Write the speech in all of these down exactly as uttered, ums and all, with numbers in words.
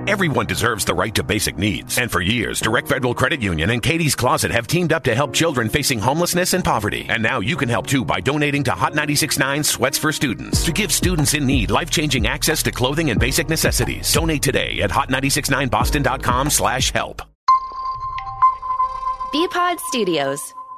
Everyone deserves the right to basic needs. And for years, Direct Federal Credit Union and Katie's Closet have teamed up to help children facing homelessness and poverty. And now you can help too by donating to Hot ninety-six point nine Sweats for Students to give students in need life-changing access to clothing and basic necessities. Donate today at hot nine six nine boston dot com slash help. B-Pod Studios.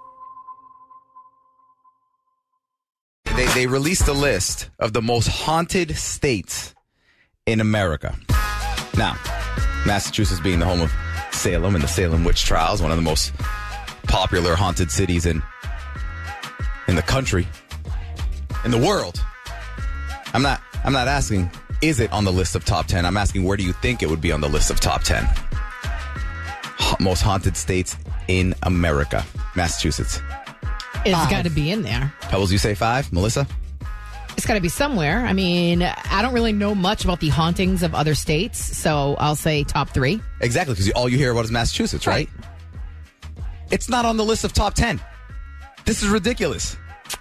They, they released a list of the most haunted states in America. Now, Massachusetts being the home of Salem and the Salem witch trials, one of the most popular haunted cities in in the country, in the world. I'm not I'm not asking, is it on the list of top ten? I'm asking, where do you think it would be on the list of top ten? Ha- most haunted states in America. Massachusetts. It's got to be in there. Pebbles, you say five? Melissa? It's got to be somewhere. I mean, I don't really know much about the hauntings of other states, so I'll say top three. Exactly, because all you hear about is Massachusetts, right? right? It's not on the list of top ten. This is ridiculous.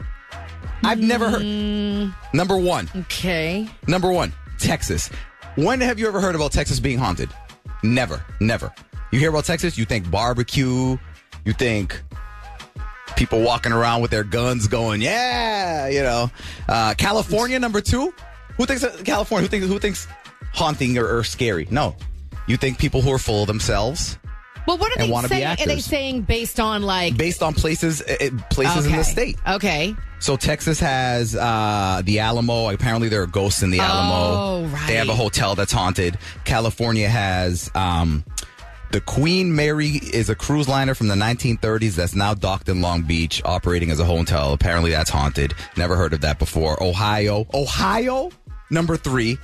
I've mm. never heard. Number one. Okay. Number one, Texas. When have you ever heard about Texas being haunted? Never. Never. You hear about Texas, you think barbecue, you think people walking around with their guns going, yeah, you know. Uh, California, number two. Who thinks California? Who thinks who thinks haunting or, or scary? No. You think people who are full of themselves. Well, what are and they saying? Are they saying based on like based on places uh, places okay. in the state? Okay. So Texas has uh, the Alamo. Apparently, there are ghosts in the Alamo. Oh, right. They have a hotel that's haunted. California has um, the Queen Mary is a cruise liner from the nineteen thirties that's now docked in Long Beach, operating as a hotel. Apparently, that's haunted. Never heard of that before. Ohio, Ohio, number three,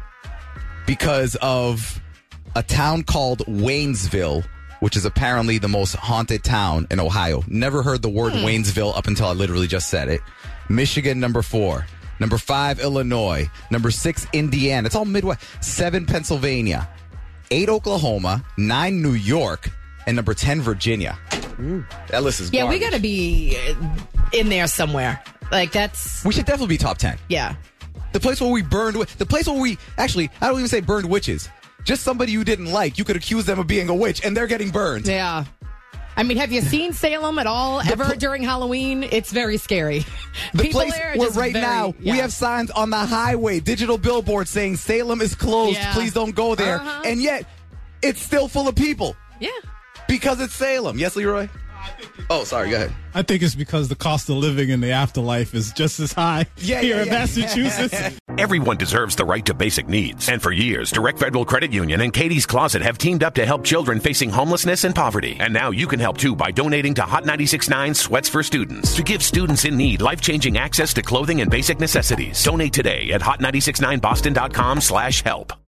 because of a town called Waynesville, which is apparently the most haunted town in Ohio. Never heard the word hmm. Waynesville up until I literally just said it. Michigan, number four. Number five, Illinois. Number six, Indiana. It's all Midwest. Seven, Pennsylvania. Eight, Oklahoma. Nine, New York. And number ten, Virginia. Mm. That list is Yeah, garbage. we got to be in there somewhere. Like, that's... We should definitely be top ten. Yeah. The place where we burned... The place where we... Actually, I don't even say burned witches. Just somebody you didn't like, you could accuse them of being a witch, and they're getting burned. Yeah. I mean, have you seen Salem at all, ever pl- during Halloween? It's very scary. The People place there where right very, now yeah. we have signs on the highway, digital billboards saying Salem is closed, yeah. please don't go there. Uh-huh. And yet, it's still full of people. Yeah. Because it's Salem. Yes, Leroy? Oh, sorry, go ahead. I think it's because the cost of living in the afterlife is just as high yeah, here yeah, in yeah. Massachusetts. Everyone deserves the right to basic needs. And for years, Direct Federal Credit Union and Katie's Closet have teamed up to help children facing homelessness and poverty. And now you can help too by donating to Hot ninety-six point nine Sweats for Students to give students in need life-changing access to clothing and basic necessities. Donate today at hot nine six nine boston dot com slash help.